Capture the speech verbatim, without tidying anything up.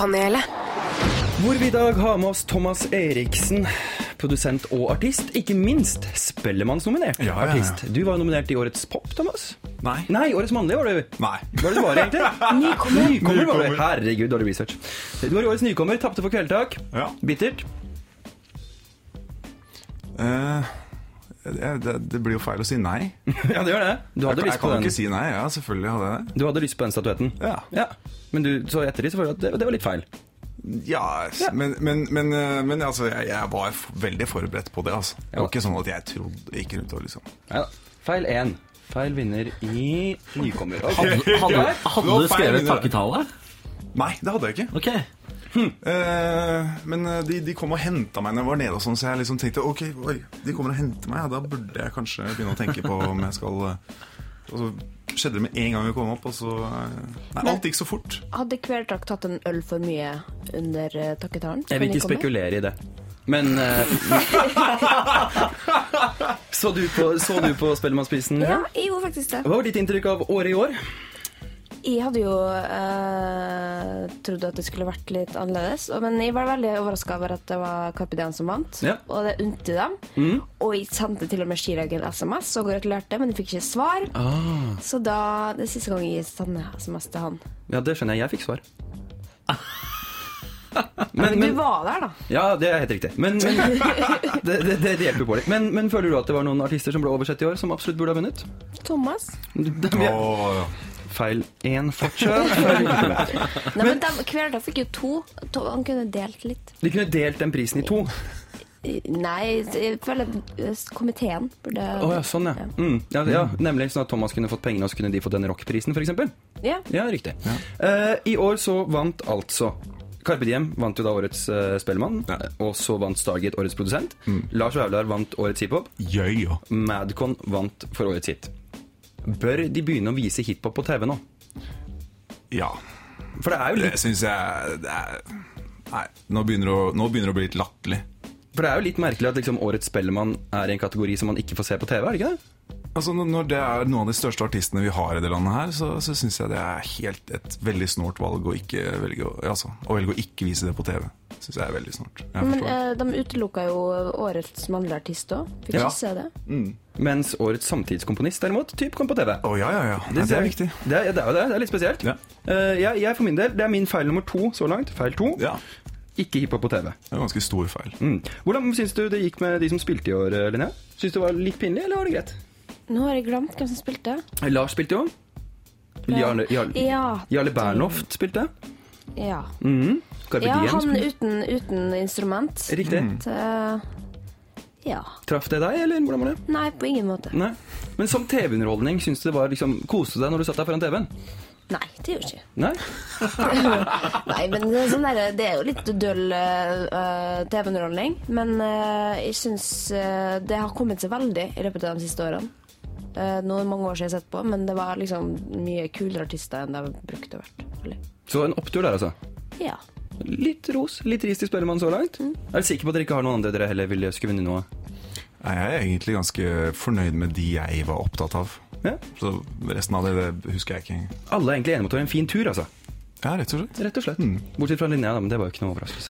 Lørdagspanelet. Hvor vi i dag har med oss Thomas Eriksen, produsent og artist. Ikke minst Spellemannsnominert ja, ja, ja. artist. Du var nominert i Årets Pop, Thomas. Nei. Nei, Årets Mannlige var du. Nei. Hva var det du var egentlig? Nykommer. Nykommer var du. Herregud, dårlig research. Du var Årets Nykommer, tappte for Kveldtak. Ja. Bittert. Uh, det, det, det blir jo feil å si nei. Ja, det gjør det. Du hadde jeg, lyst jeg på kan den. ikke si nei, ja, selvfølgelig hadde jeg det. Du hadde lyst på den statuetten. Ja. Ja. Men du så etter det, så følte du at det, det var litt feil. Ja, Ja. men, men, men, uh, men altså, jeg, jeg var f- veldig forberedt på det, altså. Det Ja. var ikke sånn at jeg trodde ikke rundt og liksom. Ja, feil én. Feil vinner i Nykommer. Hadde, hadde, hadde Nå du skrevet feil. takketale? Nei, det hadde jeg ikke. Ok. Uh, men uh, de, de kom og hentet meg når jeg var nede og sånn, så jeg liksom tenkte, ok, oi, de kommer og henter meg, ja, da burde jeg kanskje begynne å tenke på om jeg skal... Uh, og så skjedde det med en gang vi kom opp, og så... Uh, nei, alt gikk så fort. Hadde Kveldtak tatt en øl for mye under uh, takketalen? Jeg vil ikke spekulere i det. Men uh, så, du på, så du på Spellemannsprisen? Ja, jeg gjorde faktisk det. Hva var ditt inntrykk av året i år? Jeg hadde jo uh, trodd at det skulle vært litt annerledes, og- men jeg var veldig overrasket over at det var Carpe Diem som vant, Ja. og det unte dem. Mm. Og jeg sendte til og med Chirag en sms og gratulerte, men jeg fikk ikke svar. Ah. Så da, det er siste gang jeg sendte sms til han. Ja, det skjønner jeg. Jeg fikk svar. Men, du var der da. Ja, det er helt riktig. Men, men det, det, det hjelper på litt. Men, men føler du at det var noen artister som ble oversett i år, som absolutt burde ha vunnet? Thomas. Åh, Feil én fortsatt. Feil én. Nei, men de, Kveldtak fikk jo to. To- Han kunne delt litt. De kunne delt den prisen i to. Nei, jeg føler at komiteen burde... Å ja, sånn ja. Mm, ja, ja. Nemlig sånn at Thomas kunne fått pengene, og så kunne de fått den rockprisen, for eksempel. Ja. Ja, riktig. Eh, I år så vant altså Carpe Diem vant jo da årets uh, Spellemann, Ja. og så vant Stargate årets produsent. Lars Vaular vant årets hiphop. Jøy, ja. Madcon vant for årets hit. Bør de begynne å vise hiphop på T V nå? Ja. For det er jo Det litt, synes jeg det er, Nei, nå begynner, det å, nå begynner det å bli litt latterlig. for det er jo litt merkelig at liksom årets Spellemann er i en kategori som man ikke får se på T V, er det ikke det? Altså, når- Når det er noen av de største artistene vi har i det landet her, så, så synes jeg det er helt et veldig snålt valg å ikke velge å, altså, å velge å ikke vise det på T V. Synes jeg er veldig snålt. Jeg Men forstår. eh, de utelukket jo årets mannlige artist også. Fikk Ja. ikke se det. Mens årets samtidskomponist derimot typ kom på T V. Å ja, ja, ja. Nei, det er viktig. Det er, det er, jo det, det er litt spesielt. Ja. Eh, jeg, jeg for min del, det er min feil nummer to så langt. Feil to. Ja, Ikke hiphop på T V. det er en ganske stor feil. Mm. Hvordan synes du det gikk med de som spilte i år, Linnea? Synes du det var litt pinlig, eller var det greit? Nå har jeg glemt hvem som spilte. Lars spilte jo. Jarle, Jarle, Ja. Jarle Bernhoft spilte. Ja, Mhm. Carpe ja Diem han spilte. uten, uten instrument. Riktig. Så, ja. Traff det deg, eller hvordan var det? Nei, på ingen måte. Nei. Men som T V-underholdning, synes du det var liksom, koste du deg når du satt der foran T V-en? Nei, det gjør jeg ikke. Nei? Nei, men det er, sånn der, det er jo litt døll uh, T V-underholdning. Men uh, jeg synes uh, det har kommet seg veldig i løpet av de siste årene. Uh, nå er det mange år siden jeg har sett på, men det var liksom mye kulere artister enn det har brukt å vært. Så en opptur der, altså. Ja. Litt ros, litt ris til Spellemann så langt. Er du sikker på at dere ikke har noen andre dere heller ville skulle vinne noe? Nei, jeg er egentlig ganske fornøyd med de jeg var opptatt av. Ja. Så resten av det, det husker jeg ikke. Alle er egentlig enige om at det var en fin tur, altså. Ja, rett og slett. Rett og slett. Bortsett fra Linnea, da, men det var jo ikke noe overraskelse.